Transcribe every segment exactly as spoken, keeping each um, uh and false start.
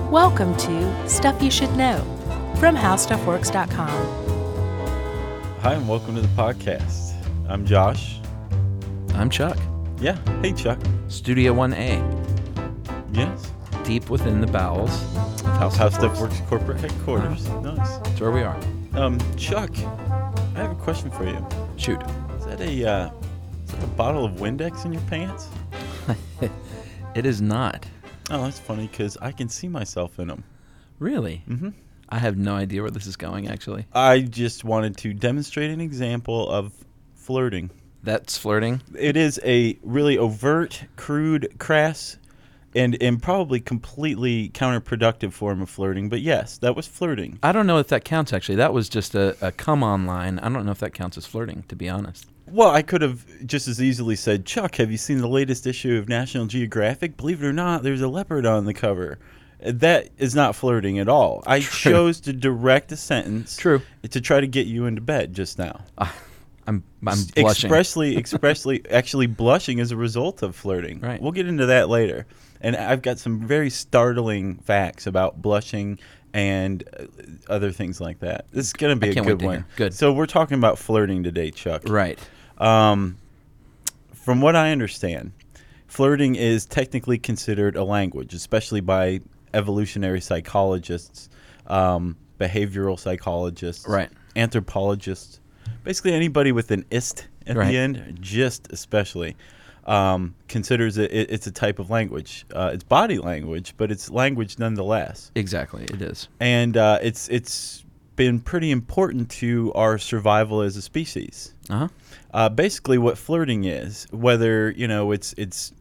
Welcome to Stuff You Should Know from how stuff works dot com. Hi, and welcome to the podcast. I'm Josh. I'm Chuck. Yeah. Hey, Chuck. Studio one A, Yes. deep within the bowels of How How Stuff Stuff Works. Works corporate headquarters. Nice. That's where we are. Um, Chuck, I have a question for you. Shoot. Is that a uh, is that a bottle of Windex in your pants? It is not. Oh, that's funny because I can see myself in them. Really? Mm-hmm. I have no idea where this is going, actually. I just wanted to demonstrate an example of flirting. That's flirting? It is a really overt, crude, crass, and, and probably completely counterproductive form of flirting. But yes, that was flirting. I don't know if that counts, actually. That was just a, a come-on line. I don't know if that counts as flirting, to be honest. Well, I could have just as easily said, Chuck, have you seen the latest issue of National Geographic? Believe it or not, there's a leopard on the cover. That is not flirting at all. I True. chose to direct a sentence True. to try to get you into bed just now. Uh, I'm I'm blushing. Expressly, expressly, actually blushing as a result of flirting. Right. We'll get into that later. And I've got some very startling facts about blushing and uh, other things like that. This is going to be I a can't good wait to one. hear. Good. So we're talking about flirting today, Chuck. Right. Um, from what I understand, flirting is technically considered a language, especially by evolutionary psychologists, um, behavioral psychologists, Right. anthropologists, basically anybody with an ist at Right. the end, just especially, um, considers it, it it's a type of language. Uh, it's body language, but it's language nonetheless. Exactly. It is. And uh, it's it's been pretty important to our survival as a species. Uh-huh. Uh, basically, what flirting is, whether you know it's it's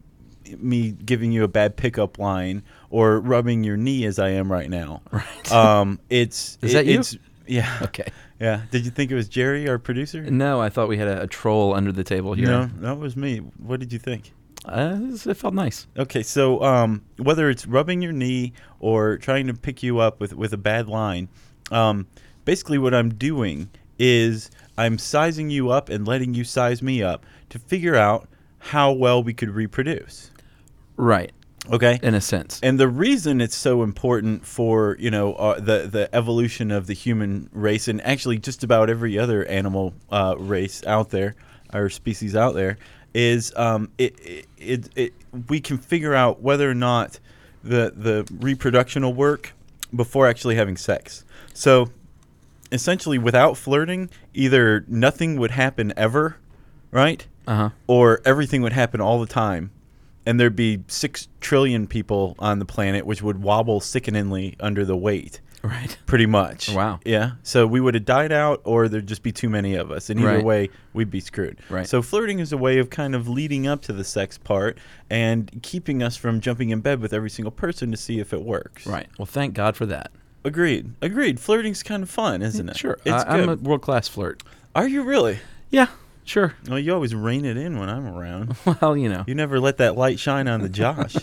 me giving you a bad pickup line or rubbing your knee as I am right now. Right. Um, it's Is it- that you? It's, yeah. Okay. Yeah. Did you think it was Jerry, our producer? No, I thought we had a, a troll under the table here. No, that was me. What did you think? Uh, it felt nice. Okay, so um, whether it's rubbing your knee or trying to pick you up with, with a bad line, um, basically what I'm doing is I'm sizing you up and letting you size me up to figure out how well we could reproduce. Right. Okay? In a sense. And the reason it's so important for, you know, uh, the the evolution of the human race, and actually just about every other animal uh, race out there, or species out there, is um, it, it, it, it we can figure out whether or not the the reproduction will work before actually having sex. So essentially, without flirting, either nothing would happen ever, right? Uh-huh. Or everything would happen all the time. And there'd be six trillion people on the planet, which would wobble sickeningly under the weight, Right. pretty much. Wow. Yeah. So we would have died out, or there'd just be too many of us. And either Right. way, we'd be screwed. Right. So flirting is a way of kind of leading up to the sex part and keeping us from jumping in bed with every single person to see if it works. Right. Well, thank God for that. Agreed. Agreed. Flirting's kind of fun, isn't it? Sure. It's I, I'm a good. world-class flirt. Are you really? Yeah, sure. Well, you always rein it in when I'm around. Well, you know, You never let that light shine on the Josh.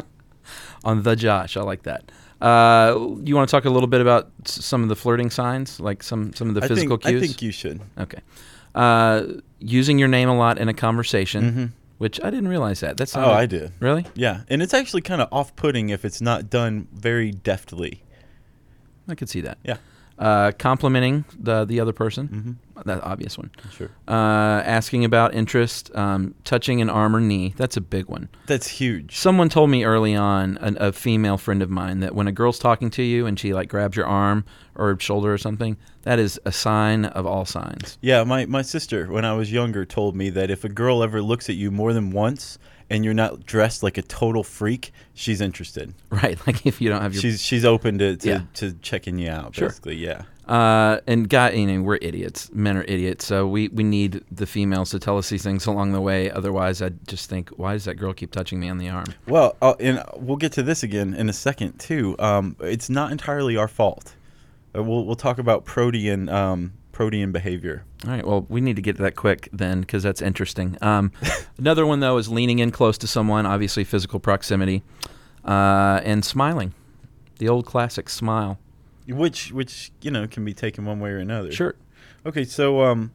on the Josh, I like that. Uh, you want to talk a little bit about s- some of the flirting signs, like some, some of the I physical think, cues? I think you should. Okay. Uh, using your name a lot in a conversation, Mhm. which I didn't realize that. That's Oh, I did. Really? Yeah, and it's actually kind of off-putting if it's not done very deftly. I could see that. Yeah, Uh, complimenting the the other person, Mhm. that obvious one. sure. Uh, asking about interest, um, touching an arm or knee. That's a big one. That's huge. Someone told me early on, an, a female friend of mine, that when a girl's talking to you and she like grabs your arm or shoulder or something, that is a sign of all signs. Yeah, my, my sister, when I was younger, told me that if a girl ever looks at you more than once and you're not dressed like a total freak, she's interested. Right, like if you don't have your... She's she's open to, to, Yeah. to checking you out, Sure. basically, yeah. Uh, and God, you know, we're idiots. Men are idiots. So we, we need the females to tell us these things along the way. Otherwise, I'd just think, why does that girl keep touching me on the arm? Well, uh, and we'll get to this again in a second, too. Um, it's not entirely our fault. Uh, we'll, we'll talk about protean, um, protean behavior. All right, well, we need to get to that quick then, because that's interesting. Um, another one, though, is leaning in close to someone, obviously physical proximity, uh, and smiling. The old classic smile. Which, which you know, can be taken one way or another. Sure. Okay, so um,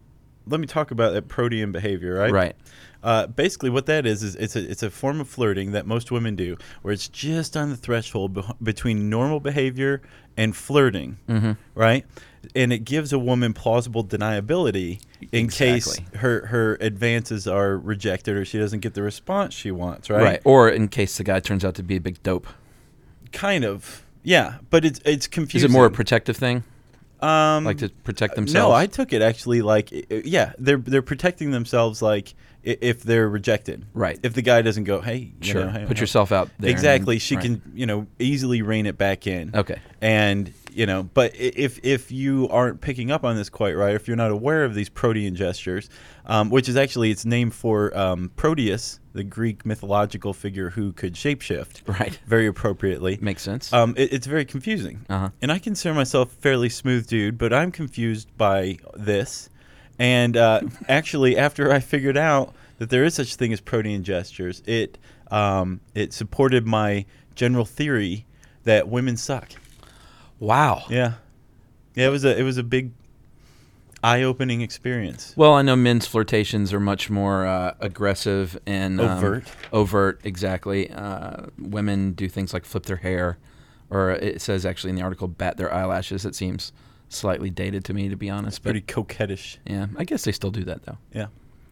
let me talk about that protean behavior, right? Right. Uh, basically, what that is is it's a it's a form of flirting that most women do, where it's just on the threshold be- between normal behavior and flirting, Mm-hmm. right? And it gives a woman plausible deniability in case Exactly. her her advances are rejected or she doesn't get the response she wants, right? Right. Or in case the guy turns out to be a big dope. Kind of, yeah. But it's it's Is confusing. it more a protective thing? um, Like to protect themselves? No, I took it actually like i- i- yeah, they're they're protecting themselves like i- if they're rejected. Right. If the guy doesn't go, hey, you Sure. know, hey, Put hey. yourself out there. and- Exactly. She right. can, you know, easily rein it back in. Okay. And, you know, but i- if if you aren't picking up on this quite right, if you're not aware of these protean gestures, um, which is actually it's named for um, Proteus, the Greek mythological figure who could shapeshift Right. very appropriately. Makes sense. Um, it, it's very confusing. Uh-huh. And I consider myself a fairly smooth dude, but I'm confused by this. And uh, actually, after I figured out that there is such thing as protean gestures, it um, it supported my general theory that women suck. Wow. Yeah, yeah. It was a it was a big eye-opening experience. Well, I know men's flirtations are much more uh, aggressive and um, Overt. overt, exactly. Uh, women do things like flip their hair, or it says actually in the article, bat their eyelashes. It seems slightly dated to me, to be honest. But Pretty coquettish. yeah, I guess they still do that though. Yeah.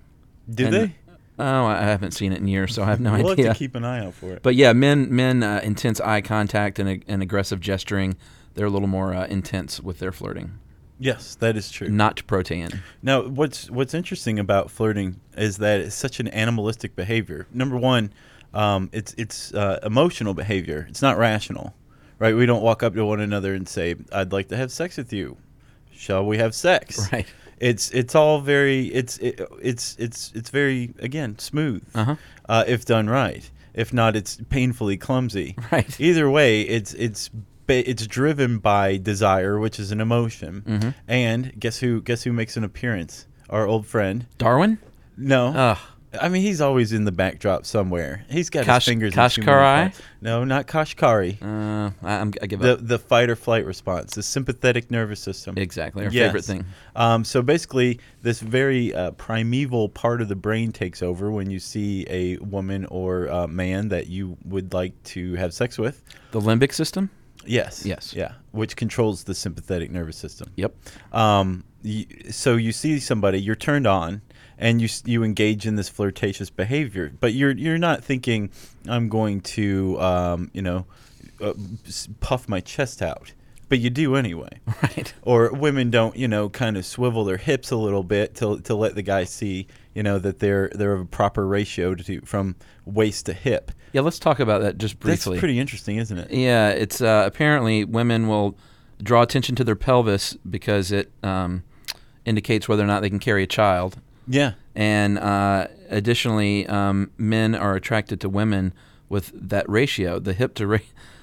Do And- they? Oh, I haven't seen it in years, so I have no we'll idea. have to keep an eye out for it. But yeah, men men uh, intense eye contact and, ag- and aggressive gesturing. They're a little more uh, intense with their flirting. Yes, that is true. Not protean. Now, what's what's interesting about flirting is that it's such an animalistic behavior. Number one, um, it's it's uh, emotional behavior. It's not rational, right? We don't walk up to one another and say, "I'd like to have sex with you. Shall we have sex?" Right. It's it's all very it's it, it's it's it's very again smooth Uh-huh. uh, if done right. If not, it's painfully clumsy. Right. Either way, it's it's ba- it's driven by desire, which is an emotion. Mhm. And guess who? Guess who makes an appearance? Our old friend. Darwin? No, Ugh. I mean he's always in the backdrop somewhere. He's got Kash- his fingers. in too many Kashkari? pots. No, not Kashkari. Uh, I, I'm, I give The up. the fight or flight response, the sympathetic nervous system. Exactly. Our Yes. favorite thing. Um, so basically, this very uh, primeval part of the brain takes over when you see a woman or uh, man that you would like to have sex with. The limbic system? Yes. Yes. Yeah, which controls the sympathetic nervous system. Yep. Um, y so you see somebody, you're turned on, and you s- you engage in this flirtatious behavior, but you're you're not thinking, I'm going to um, you know uh, s- puff my chest out, but you do anyway. Right. Or women don't, you know, kind of swivel their hips a little bit to to let the guy see, you know, that they're they're of a proper ratio to from waist to hip. Yeah, let's talk about that just briefly. That's pretty interesting, isn't it? Yeah, it's uh, apparently women will draw attention to their pelvis because it um, indicates whether or not they can carry a child. Yeah. And uh, additionally, um, men are attracted to women with that ratio, the hip to ra-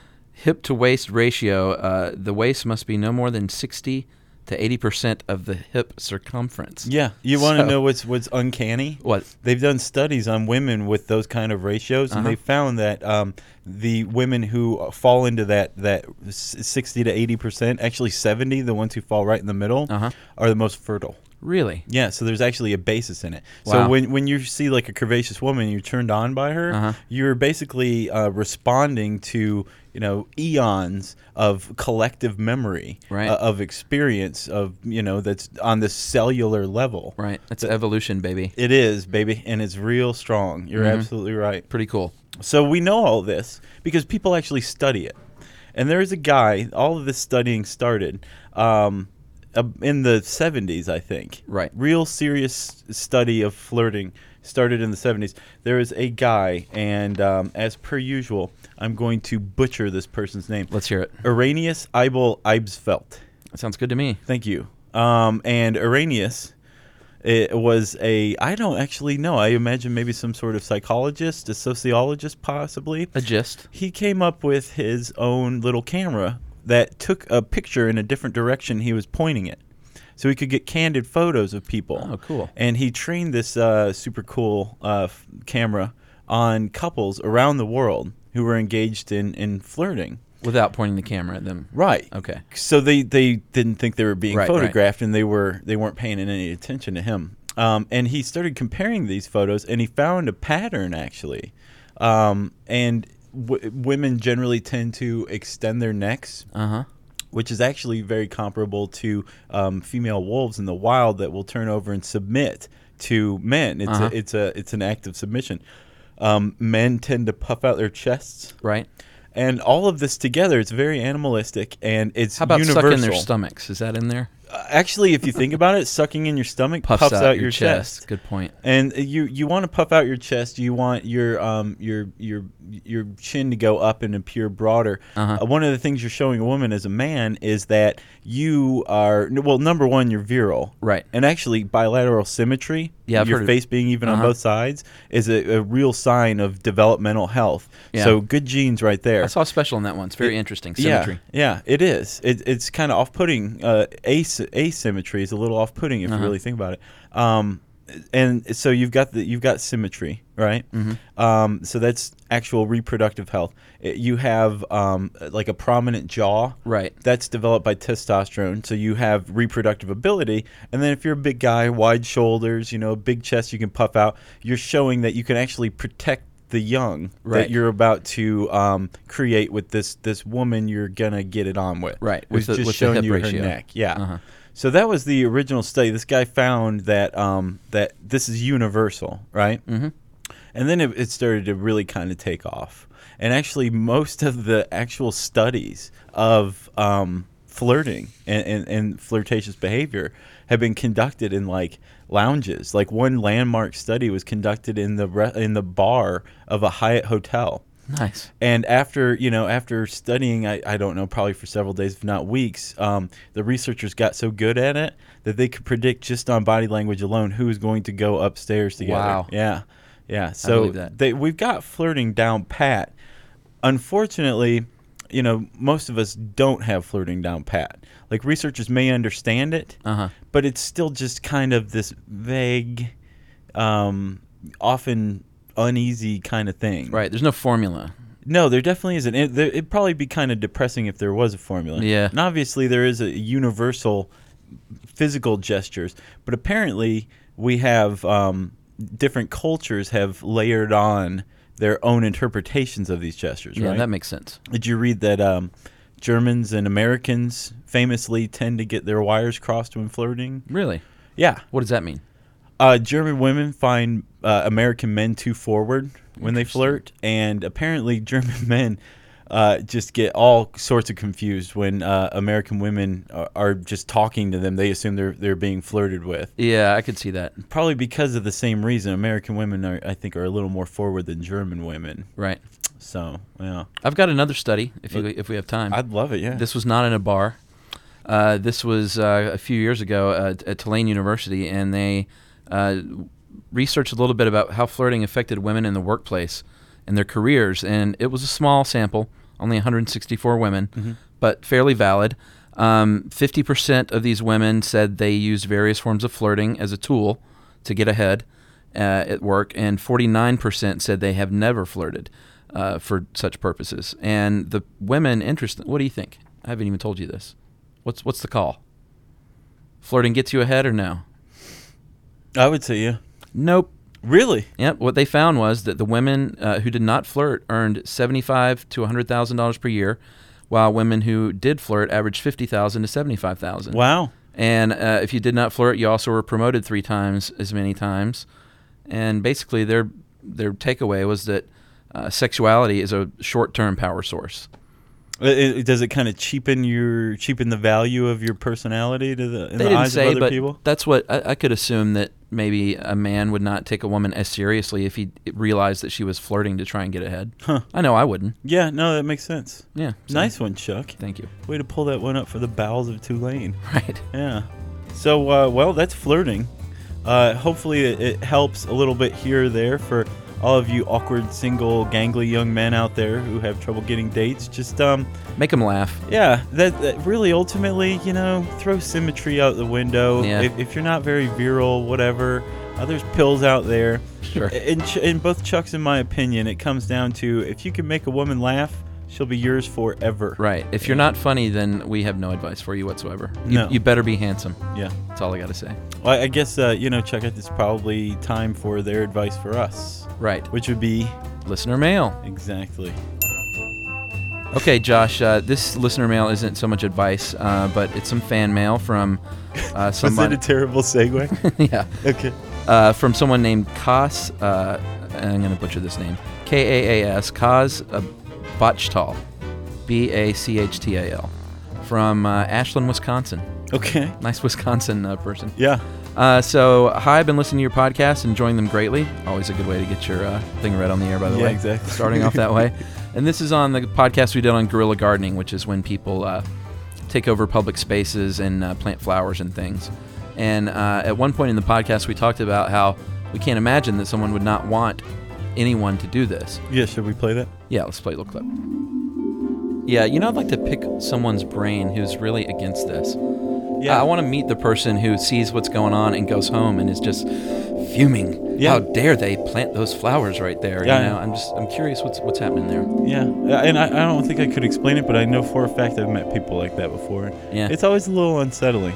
hip to waist ratio. Uh, the waist must be no more than sixty to eighty percent of the hip circumference. Yeah. You want to So- know what's what's uncanny? What? They've done studies on women with those kind of ratios, and Uh-huh. they found that um, the women who fall into that that s- sixty to eighty percent, actually seventy, the ones who fall right in the middle, Uh-huh. are the most fertile. Really? Yeah, so there's actually a basis in it. Wow. So when when you see like a curvaceous woman, you're turned on by her. Uh-huh. You're basically uh, responding to you know eons of collective memory, Right. uh, of experience of you know that's on this cellular level. Right. That's Th- evolution, baby. It is, baby, and it's real strong. You're Mhm. absolutely right. Pretty cool. So we know all this because people actually study it. And there's a guy, all of this studying started um, uh, in the seventies, I think. Right. Real serious study of flirting started in the seventies. There is a guy, and um, as per usual, I'm going to butcher this person's name. Let's hear it. Arrhenius Eibel Eibsfeld. That sounds good to me. Thank you. Um, and Arrhenius it was a, I don't actually know. I imagine maybe some sort of psychologist, a sociologist possibly. A gist. He came up with his own little camera that took a picture in a different direction he was pointing it. So he could get candid photos of people. Oh, cool. And he trained this uh, super cool uh, f- camera on couples around the world who were engaged in, in flirting. Without pointing the camera at them. Right. Okay. So they, they didn't think they were being Right, right. photographed, and they were they weren't paying any attention to him. Um, and he started comparing these photos, and he found a pattern actually. Um, and w- women generally tend to extend their necks, Uh-huh. which is actually very comparable to um, female wolves in the wild that will turn over and submit to men. It's Uh-huh. a, it's a it's an act of submission. Um, men tend to puff out their chests, Right. and all of this together, it's very animalistic, and it's How about universal. sucking their stomachs? Is that in there? Uh, actually, if you think about it, sucking in your stomach Puffs, puffs, out, out, your, your chest. chest. Good point. And you, you want to puff out your chest. You want your um your your your chin to go up and appear broader. Uh-huh. Uh, one of the things you're showing a woman as a man is that you are well. Number one, you're virile, Right. And actually, bilateral symmetry, Yeah, I've your heard of- face being even Uh-huh. on both sides, is a, a real sign of developmental health. Yeah. So good genes right there. I saw a special on that one. It's very It- interesting. Symmetry. Yeah, yeah, it is. It, it's kind of off-putting. Uh, as- asymmetry is a little off-putting if Uh-huh. you really think about it. Um, and so you've got the you've got symmetry, right? Mm-hmm. Um, so that's actual reproductive health. It- you have um, like a prominent jaw. Right. That's developed by testosterone. So you have reproductive ability. And then if you're a big guy, wide shoulders, you know, big chest you can puff out, you're showing that you can actually protect the young Right. that you're about to um, create with this this woman you're gonna get it on with. Right, Who's with the- just with the showing hip you ratio. her neck. Yeah. Uh-huh. So that was the original study. This guy found that um, that this is universal, right? Mm-hmm. And then it, it started to really kind of take off. And actually, most of the actual studies of um, flirting and, and, and flirtatious behavior have been conducted in like lounges. Like one landmark study was conducted in the re- in the bar of a Hyatt hotel. Nice. And after you know, after studying, I, I don't know, probably for several days, if not weeks, um, the researchers got so good at it that they could predict just on body language alone who was going to go upstairs together. Wow. Yeah, yeah. So believe that. They, we've got flirting down pat. Unfortunately, you know, most of us don't have flirting down pat. Like researchers may understand it, Uh-huh. but it's still just kind of this vague, um, often uneasy kind of thing. Right. There's no formula. No, there definitely isn't. It, there, it'd probably be kind of depressing if there was a formula. Yeah. And obviously there is a universal physical gestures, but apparently we have um, different cultures have layered on their own interpretations of these gestures, Yeah, right? that makes sense. Did you read that um, Germans and Americans famously tend to get their wires crossed when flirting? Really? Yeah. What does that mean? Uh, German women find uh, American men too forward when they Interesting. flirt, and apparently German men uh, just get all sorts of confused when uh, American women are, are just talking to them. They assume they're they're being flirted with. Yeah, I could see that. Probably because of the same reason. American women are, I think, are a little more forward than German women. Right. So, yeah, I've got another study, if you if we have time. I'd love it. Yeah. This was not in a bar. Uh, this was uh, a few years ago uh, at Tulane University, and they uh, researched a little bit about how flirting affected women in the workplace and their careers. And it was a small sample, only one hundred sixty-four women, Mm-hmm. but fairly valid. Um, fifty percent of these women said they used various forms of flirting as a tool to get ahead uh, at work, and forty-nine percent said they have never flirted uh, for such purposes. And the women, interesting. What do you think? I haven't even told you this. What's what's the call? Flirting gets you ahead or no? I would say yeah. Nope. Really? Yep. What they found was that the women uh, who did not flirt earned seventy-five to one hundred thousand dollars per year, while women who did flirt averaged fifty thousand to seventy-five thousand. Wow. And uh, if you did not flirt, you also were promoted three times as many times. And basically, their their takeaway was that uh, sexuality is a short-term power source. It, it- does it kind of cheapen your cheapen the value of your personality to the in They the didn't eyes say, of other but people? that's what I, I could assume that maybe a man would not take a woman as seriously if he realized that she was flirting to try and get ahead. Huh. I know I wouldn't. Yeah, no, that makes sense. Yeah. so- Nice one, Chuck. Thank you. Way to pull that one up for the bowels of Tulane. Right. Yeah. So, uh, well, that's flirting. Uh, hopefully, it, it helps a little bit here or there for all of you awkward, single, gangly young men out there who have trouble getting dates. Just, um, Make them laugh. yeah, that, that really ultimately, you know, throw symmetry out the window. Yeah. If, if you're not very virile, whatever, uh, there's pills out there. Sure. In, Ch- in both Chuck's and my opinion, it comes down to if you can make a woman laugh, she'll be yours forever. Right. If you're not funny, then we have no advice for you whatsoever. You, No. you better be handsome. Yeah. That's all I got to say. Well, I guess, uh, you know, Chuck, it's probably time for their advice for us, Right. which would be Listener mail. exactly. Okay, Josh, uh, this listener mail isn't so much advice, uh, but it's some fan mail from uh, Was somebody. it a terrible segue? yeah. Okay. Uh, from someone named Kaz, uh, I'm going to butcher this name, K A A S, Kaz uh, Bachtal, B A C H T A L, from uh, Ashland, Wisconsin. Okay. Nice Wisconsin uh, person. Yeah. Uh, so, hi, I've been listening to your podcast, enjoying them greatly. Always a good way to get your uh, thing read on the air, by the Yeah, way. exactly. Starting off that way. And this is on the podcast we did on guerrilla gardening, which is when people uh, take over public spaces and uh, plant flowers and things. And uh, at one point in the podcast, we talked about how we can't imagine that someone would not want anyone to do this. Yeah, should we play that? Yeah, let's play a little clip. Yeah, you know, I'd like to pick someone's brain who's really against this. Yeah. I want to meet the person who sees what's going on and goes home and is just fuming. Yeah. How dare they plant those flowers right there? Yeah. You know, I'm just I'm curious what's what's happening there. Yeah, and I, I don't think I could explain it, but I know for a fact I've met people like that before. Yeah. It's always a little unsettling.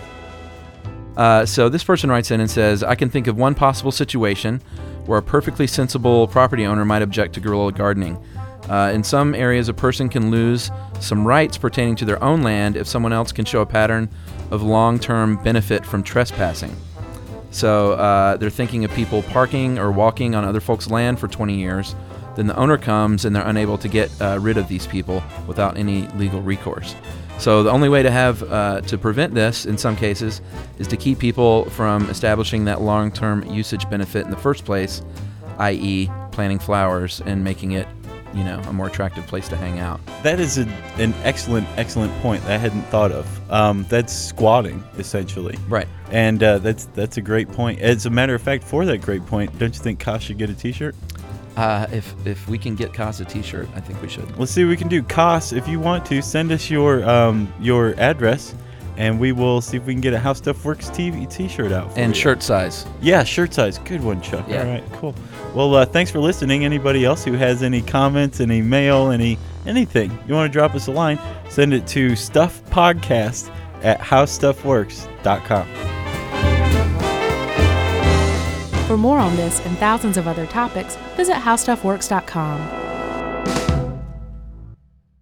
Uh, so this person writes in and says, I can think of one possible situation where a perfectly sensible property owner might object to guerrilla gardening. Uh, in some areas, a person can lose some rights pertaining to their own land if someone else can show a pattern of long-term benefit from trespassing. So uh, they're thinking of people parking or walking on other folks' land for twenty years. Then the owner comes and they're unable to get uh, rid of these people without any legal recourse. So the only way to have uh, to prevent this, in some cases, is to keep people from establishing that long-term usage benefit in the first place, that is, planting flowers and making it, you know, a more attractive place to hang out. That is a, an excellent, excellent point that I hadn't thought of. Um, that's squatting, essentially. Right. And uh, that's that's a great point. As a matter of fact, for that great point, don't you think Kaz should get a T-shirt? Uh, if if we can get Kaz a T-shirt, I think we should. Let's see what we can do. Kaz, if you want to, send us your um, your address, and we will see if we can get a How Stuff Works T V T-shirt out for And you. shirt size. Yeah, shirt size. Good one, Chuck. Yeah. All right, cool. Well, uh, thanks for listening. Anybody else who has any comments, any mail, any anything, you want to drop us a line, send it to stuffpodcast at how stuff works dot com. For more on this and thousands of other topics, visit how stuff works dot com.